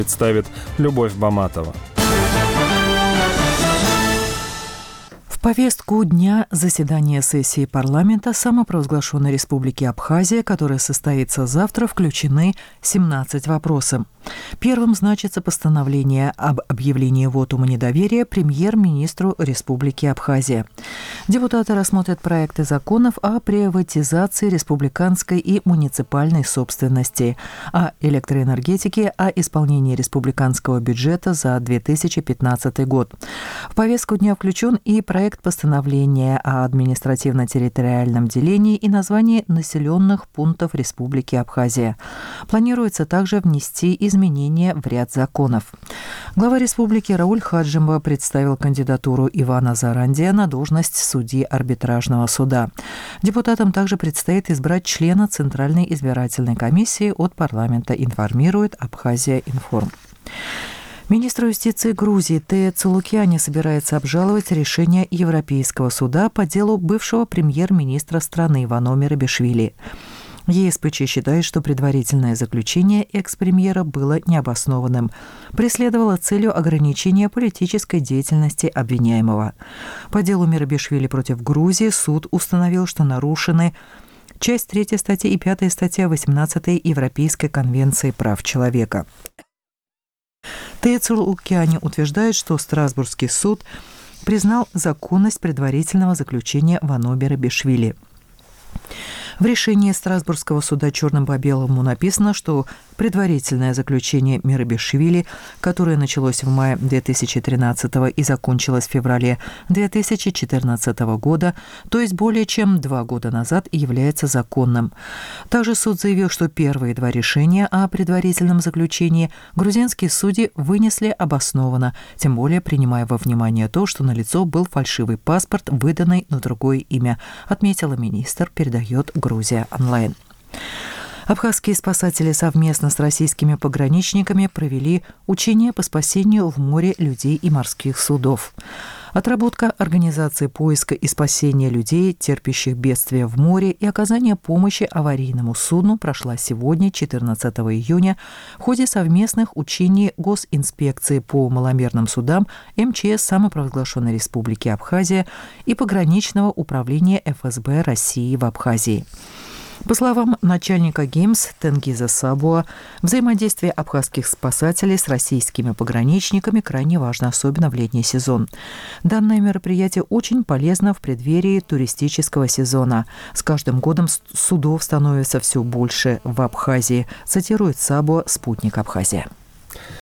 представит Любовь Баматова. В повестку дня заседания сессии парламента самопровозглашенной Республики Абхазия, которая состоится завтра, включены 17 вопросов. Первым значится постановление об объявлении вотума недоверия премьер-министру Республики Абхазия. Депутаты рассмотрят проекты законов о приватизации республиканской и муниципальной собственности, о электроэнергетике, о исполнении республиканского бюджета за 2015 год. В повестку дня включен и проект постановления о административно-территориальном делении и названии населенных пунктов Республики Абхазия. Планируется также внести изменения в ряд законов. Глава республики Рауль Хаджимова представил кандидатуру Ивана Зарандия на должность судьи арбитражного суда. Депутатам также предстоит избрать члена Центральной избирательной комиссии от парламента, информирует Абхазия Информ. Министр юстиции Грузии Тея Цулукяни собирается обжаловать решение Европейского суда по делу бывшего премьер-министра страны Ивано Мерабишвили. ЕСПЧ считает, что предварительное заключение экс-премьера было необоснованным, преследовало целью ограничения политической деятельности обвиняемого. По делу Мерабишвили против Грузии суд установил, что нарушены часть 3 статьи и 5 статья 18 Европейской конвенции прав человека. Тея Цулукяни утверждает, что Страсбургский суд признал законность предварительного заключения Ивано Мерабишвили. В решении Страсбургского суда черным по белому написано, что предварительное заключение Мерабишвили, которое началось в мае 2013 и закончилось в феврале 2014 года, то есть более чем 2 года назад, является законным. Также суд заявил, что первые 2 решения о предварительном заключении грузинские судьи вынесли обоснованно, тем более принимая во внимание то, что налицо был фальшивый паспорт, выданный на другое имя, отметила министр, передает Грузия онлайн. Абхазские спасатели совместно с российскими пограничниками провели учения по спасению в море людей и морских судов. Отработка организации поиска и спасения людей, терпящих бедствия в море, и оказания помощи аварийному судну прошла сегодня, 14 июня, в ходе совместных учений Госинспекции по маломерным судам МЧС самопровозглашенной Республики Абхазия и пограничного управления ФСБ России в Абхазии. По словам начальника ГИМС Тенгиза Сабуа, взаимодействие абхазских спасателей с российскими пограничниками крайне важно, особенно в летний сезон. Данное мероприятие очень полезно в преддверии туристического сезона. С каждым годом судов становится все больше в Абхазии, цитирует Сабуа «Спутник Абхазия».